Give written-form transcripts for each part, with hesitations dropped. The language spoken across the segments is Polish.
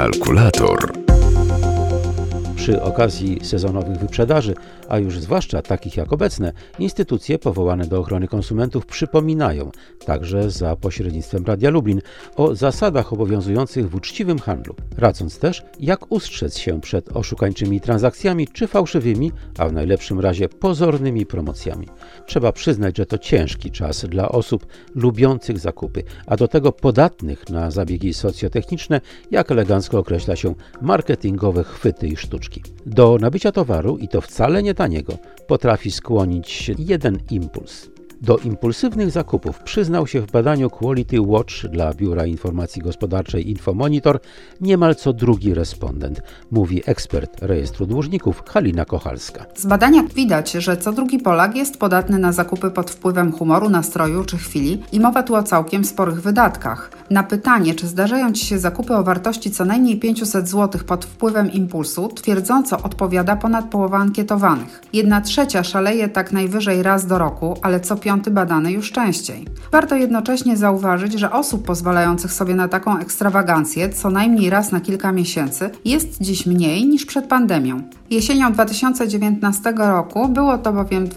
Kalkulator. Przy okazji sezonowych wyprzedaży, a już zwłaszcza takich jak obecne, instytucje powołane do ochrony konsumentów przypominają, także za pośrednictwem Radia Lublin, o zasadach obowiązujących w uczciwym handlu, radząc też, jak ustrzec się przed oszukańczymi transakcjami czy fałszywymi, a w najlepszym razie pozornymi promocjami. Trzeba przyznać, że to ciężki czas dla osób lubiących zakupy, a do tego podatnych na zabiegi socjotechniczne, jak elegancko określa się, marketingowe chwyty i sztuczki. Do nabycia towaru, i to wcale nie taniego, potrafi skłonić jeden impuls. Do impulsywnych zakupów przyznał się w badaniu Quality Watch dla Biura Informacji Gospodarczej Infomonitor niemal co drugi respondent, mówi ekspert rejestru dłużników Halina Kochalska. Z badania widać, że co drugi Polak jest podatny na zakupy pod wpływem humoru, nastroju czy chwili i mowa tu o całkiem sporych wydatkach. Na pytanie, czy zdarzają Ci się zakupy o wartości co najmniej 500 zł pod wpływem impulsu, twierdząco odpowiada ponad połowa ankietowanych. 1/3 szaleje tak najwyżej raz do roku, ale co 5. badany już częściej. Warto jednocześnie zauważyć, że osób pozwalających sobie na taką ekstrawagancję co najmniej raz na kilka miesięcy jest dziś mniej niż przed pandemią. Jesienią 2019 roku było to bowiem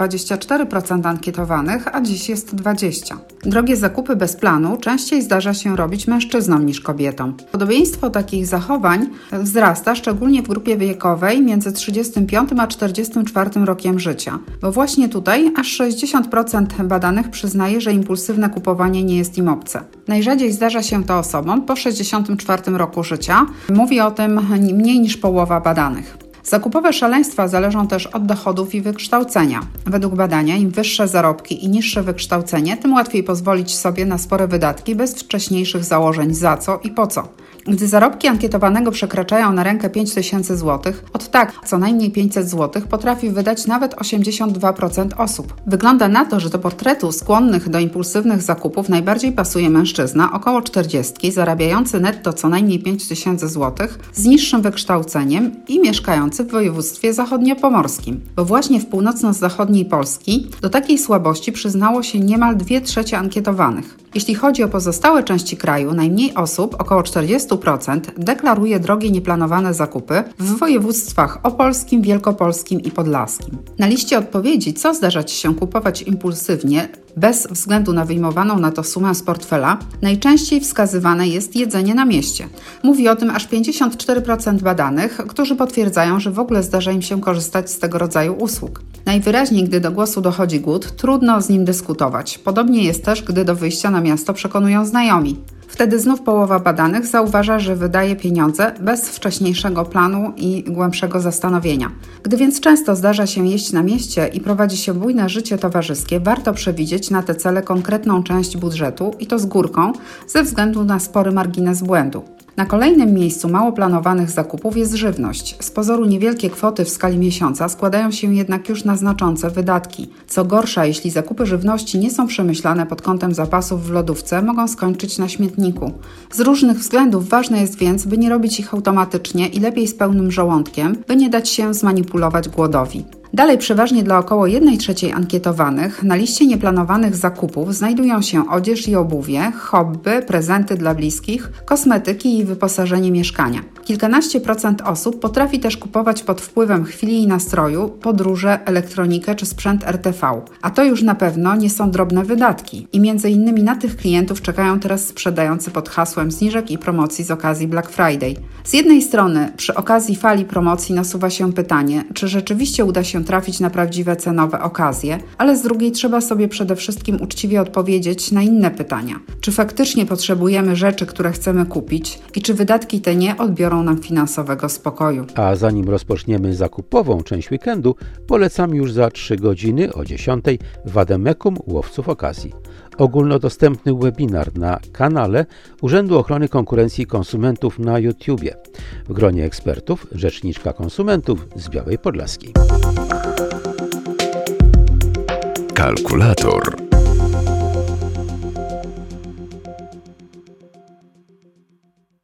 24% ankietowanych, a dziś jest 20%. Drogie zakupy bez planu częściej zdarza się robić mężczyznom niż kobietom. Podobieństwo takich zachowań wzrasta szczególnie w grupie wiekowej między 35 a 44 rokiem życia, bo właśnie tutaj aż 60% badanych przyznaje, że impulsywne kupowanie nie jest im obce. Najrzadziej zdarza się to osobom po 64 roku życia. Mówi o tym mniej niż połowa badanych. Zakupowe szaleństwa zależą też od dochodów i wykształcenia. Według badania im wyższe zarobki i niższe wykształcenie, tym łatwiej pozwolić sobie na spore wydatki bez wcześniejszych założeń za co i po co. Gdy zarobki ankietowanego przekraczają na rękę 5000 zł, od tak co najmniej 500 zł potrafi wydać nawet 82% osób. Wygląda na to, że do portretu skłonnych do impulsywnych zakupów najbardziej pasuje mężczyzna około 40, zarabiający netto co najmniej 5000 zł, z niższym wykształceniem i mieszkający w województwie zachodniopomorskim. Bo właśnie w północno-zachodniej Polski do takiej słabości przyznało się niemal 2/3 ankietowanych. Jeśli chodzi o pozostałe części kraju, najmniej osób, około 40%, deklaruje drogie nieplanowane zakupy w województwach opolskim, wielkopolskim i podlaskim. Na liście odpowiedzi, co zdarza Ci się kupować impulsywnie, bez względu na wyjmowaną na to sumę z portfela, najczęściej wskazywane jest jedzenie na mieście. Mówi o tym aż 54% badanych, którzy potwierdzają, że w ogóle zdarza im się korzystać z tego rodzaju usług. Najwyraźniej, gdy do głosu dochodzi głód, trudno z nim dyskutować. Podobnie jest też, gdy do wyjścia na miasto przekonują znajomi. Wtedy znów połowa badanych zauważa, że wydaje pieniądze bez wcześniejszego planu i głębszego zastanowienia. Gdy więc często zdarza się jeść na mieście i prowadzi się bujne życie towarzyskie, warto przewidzieć na te cele konkretną część budżetu i to z górką, ze względu na spory margines błędu. Na kolejnym miejscu mało planowanych zakupów jest żywność. Z pozoru niewielkie kwoty w skali miesiąca składają się jednak już na znaczące wydatki. Co gorsza, jeśli zakupy żywności nie są przemyślane pod kątem zapasów w lodówce, mogą skończyć na śmietniku. Z różnych względów ważne jest więc, by nie robić ich automatycznie i lepiej z pełnym żołądkiem, by nie dać się zmanipulować głodowi. Dalej przeważnie dla około 1/3 ankietowanych na liście nieplanowanych zakupów znajdują się odzież i obuwie, hobby, prezenty dla bliskich, kosmetyki i wyposażenie mieszkania. Kilkanaście procent osób potrafi też kupować pod wpływem chwili i nastroju podróże, elektronikę czy sprzęt RTV. A to już na pewno nie są drobne wydatki. I między innymi na tych klientów czekają teraz sprzedający pod hasłem zniżek i promocji z okazji Black Friday. Z jednej strony przy okazji fali promocji nasuwa się pytanie, czy rzeczywiście uda się trafić na prawdziwe cenowe okazje, ale z drugiej trzeba sobie przede wszystkim uczciwie odpowiedzieć na inne pytania. Czy faktycznie potrzebujemy rzeczy, które chcemy kupić i czy wydatki te nie odbiorą nam finansowego spokoju? A zanim rozpoczniemy zakupową część weekendu, polecam już za 3 godziny o 10:00 Wademekum Łowców Okazji. Ogólnodostępny webinar na kanale Urzędu Ochrony Konkurencji i Konsumentów na YouTubie. W gronie ekspertów rzeczniczka konsumentów z Białej Podlaskiej. Kalkulator.